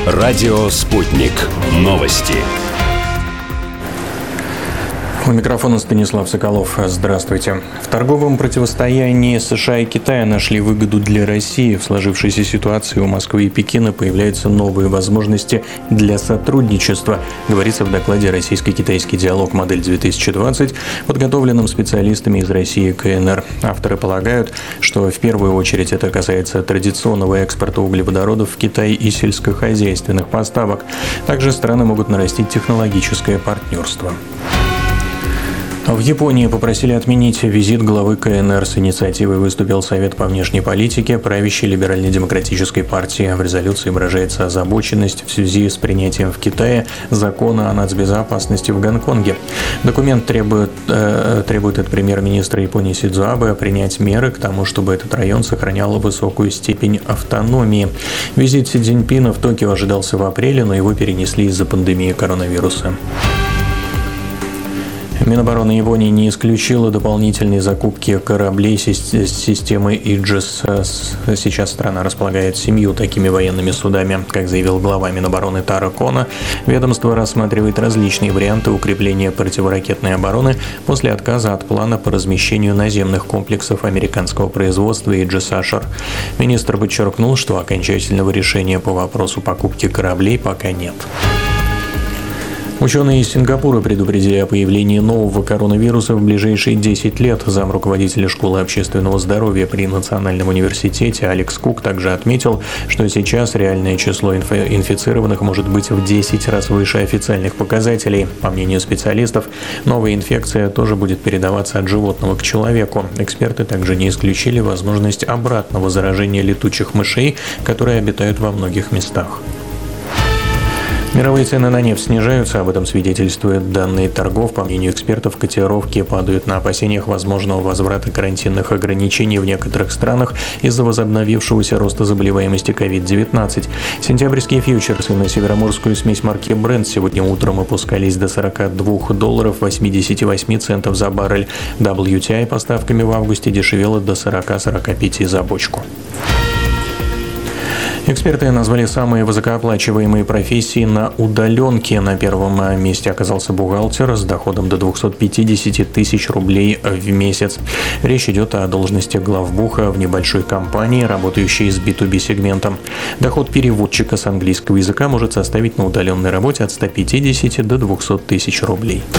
Радио «Спутник». Новости. У микрофона Станислав Соколов. Здравствуйте. В торговом противостоянии США и Китая нашли выгоду для России. В сложившейся ситуации у Москвы и Пекина появляются новые возможности для сотрудничества, говорится в докладе «Российско-китайский диалог. Модель 2020», подготовленном специалистами из России и КНР. Авторы полагают, что в первую очередь это касается традиционного экспорта углеводородов в Китай и сельскохозяйственных поставок. Также страны могут нарастить технологическое партнерство. В Японии попросили отменить визит главы КНР. С инициативой выступил Совет по внешней политике правящей либерально-демократической партии. В резолюции выражается озабоченность в связи с принятием в Китае закона о нацбезопасности в Гонконге. Документ требует от премьер-министра Японии Синдзо Абэ принять меры к тому, чтобы этот район сохранял высокую степень автономии. Визит Си Цзиньпина в Токио ожидался в апреле, но его перенесли из-за пандемии коронавируса. Минобороны Японии не исключила дополнительные закупки кораблей с системы Иджис. Сейчас страна располагает 7 такими военными судами. Как заявил глава Минобороны Таро Коно, ведомство рассматривает различные варианты укрепления противоракетной обороны после отказа от плана по размещению наземных комплексов американского производства Иджис Ашер. Министр подчеркнул, что окончательного решения по вопросу покупки кораблей пока нет. Ученые из Сингапура предупредили о появлении нового коронавируса в ближайшие 10 лет. Замруководителя школы общественного здоровья при Национальном университете Алекс Кук также отметил, что сейчас реальное число инфицированных может быть в 10 раз выше официальных показателей. По мнению специалистов, новая инфекция тоже будет передаваться от животного к человеку. Эксперты также не исключили возможность обратного заражения летучих мышей, которые обитают во многих местах. Мировые цены на нефть снижаются, об этом свидетельствуют данные торгов. По мнению экспертов, котировки падают на опасениях возможного возврата карантинных ограничений в некоторых странах из-за возобновившегося роста заболеваемости COVID-19. Сентябрьские фьючерсы на североморскую смесь марки Brent сегодня утром опускались до $42 88 центов за баррель. WTI поставками в августе дешевело до 40-45 за бочку. Эксперты назвали самые высокооплачиваемые профессии на удаленке. На первом месте оказался бухгалтер с доходом до 250 тысяч рублей в месяц. Речь идет о должности главбуха в небольшой компании, работающей с B2B сегментом. Доход переводчика с английского языка может составить на удаленной работе от 150 до 200 тысяч рублей.